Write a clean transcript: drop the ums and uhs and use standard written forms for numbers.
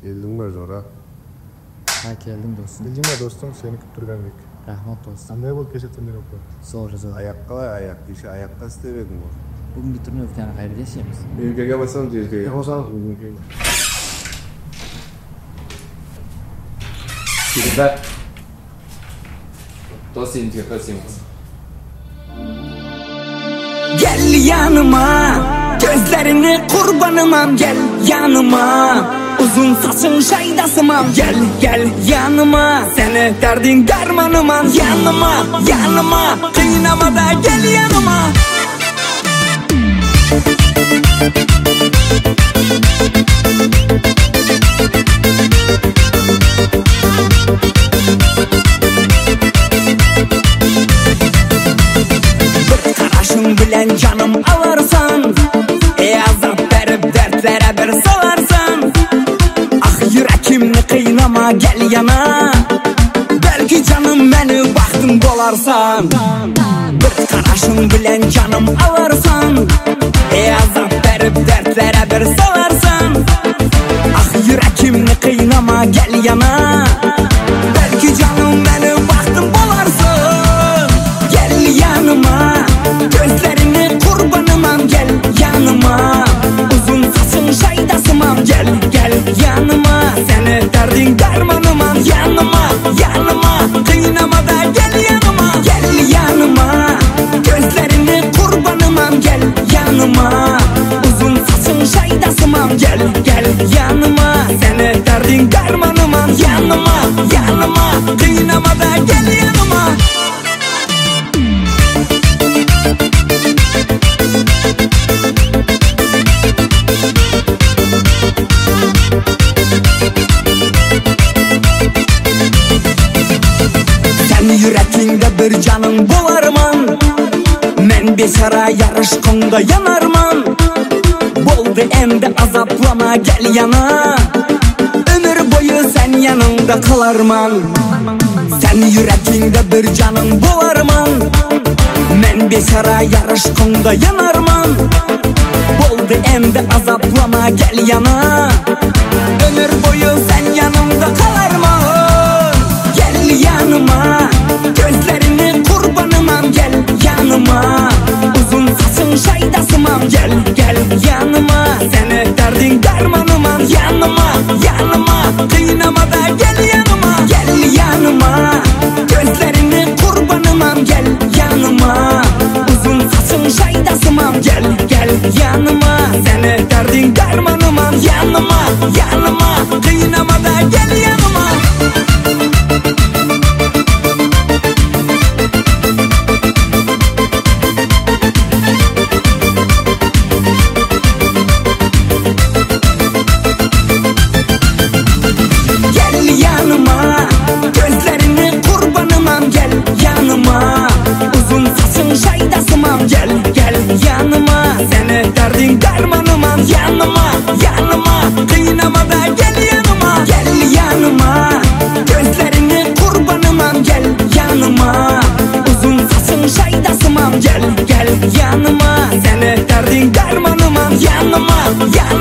Keldin mi Zora? Ha keldim dostum. Bildin mi dostum seni küptürgenlik. Rahmat dostum. Qanday bo'lib kechirtding opa? Zo'r. Ayakka var ayak. İşte ayakka istemedim o. Bugungi turni o'tgani qayerda yashaymiz? Ülkeye basam diyeceğim. Yozan. Kirbat. Tosin çıkasınız. Gel yanıma, gözlerini kurbanımam, gel yanıma. Uzun saçın şaydasımam, gel gel yanıma. Seni derdin dermanımam, yanıma yanıma. Kıynama da gel yanıma. Bir karışın bilen canım alırsan, azap verip dertlere bir salarsan. Ah yürekimni kıynama, gel yana. Belki canım beni baktın dolarsan. Bir karışın bilen canım alırsan, azap verip dertlere bir salarsan. Ah yürekimni kıynama, gel yana. Belki canım beni baktın dolarsan. Gel yanıma, gözlerini kurbanımam, gel yanıma. Uzun saçın şaydasımam, gel gel yanıma. Seni derdin dermanımam, yanıma yanıma. Kıynama da gel yanıma. Gel yanıma, gözlerini kurbanımam, gel yanıma. Uzun saçın şaydasımam, gel gel yanıma. Seni derdin dermanımam, yanıma yanıma. Kıynama da gel yanıma. Sen yürekinde bir canın bularman. Men beşara yarışkında yanarman. Boldu endi azaplama, gel yana. Ömür boyu sen yanımda kalarman. Sen yürekinde bir canın bularman. Men beşara yarışkında yanarman. Boldu endi azaplama, gel yana. Ömür boyu sen yanımda kalarman. Gel yanıma, gözlerini kurbanımam, gel yanıma. Uzun saçın şaydasımam, gel gel yanıma. Seni derdin dermanımam, yanıma yanıma. Kıynama da gel yanıma. Gel yanıma, gözlerini kurbanımam, gel yanıma. Uzun saçın şaydasımam, gel gel yanıma. Seni derdin dermanımam, yanıma yanıma. Kıynama da gel yanıma. Gel yanıma, gözlerini kurbanımam, gel yanıma. Uzun saçın şaydasımam, gel gel yanıma. Seni derdin dermanımam, yanıma yanıma. Kıynama da gel yanıma. Gel yanıma, gözlerini kurbanımam, gel yanıma. Uzun saçın şaydasımam, gel gel yanıma. Seni derdin dermanımam, yanıma yanıma.